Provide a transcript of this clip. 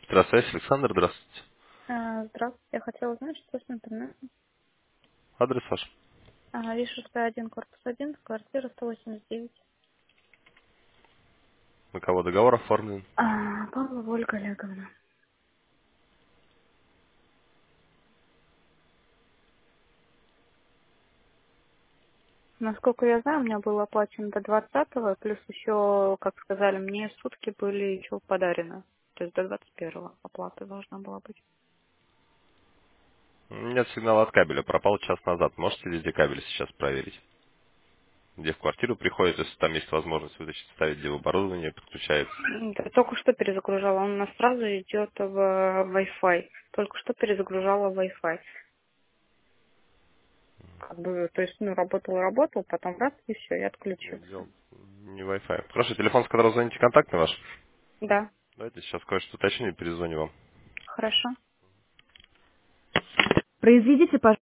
Здравствуйте, Александр, здравствуйте. Здравствуйте. Я хотела узнать, что с интернетом. Адрес ваш. Вишерская 1, корпус 1, квартира 189. На кого договор оформлен? Павлова Ольга Олеговна. Насколько я знаю, у меня было оплачено до 20-го, плюс еще, как сказали, мне сутки были еще подарены. То есть до 21-го оплата должна была быть. Нет сигнала от кабеля, пропал час назад. Можете везде кабель сейчас проверить? Где в квартиру приходит, если там есть возможность вытащить, ставить, где оборудование подключается. Да, только что перезагружала. Он у нас сразу идет в Wi-Fi. Только что перезагружала Wi-Fi. Как бы, то есть, работал, потом раз, и все, и Нет, отключился. дело не Wi-Fi. Хорошо, телефон, с которого звоните, контактный ваш? Да, Давайте сейчас кое-что уточню и перезвоню вам. хорошо. Произведите, пожалуйста.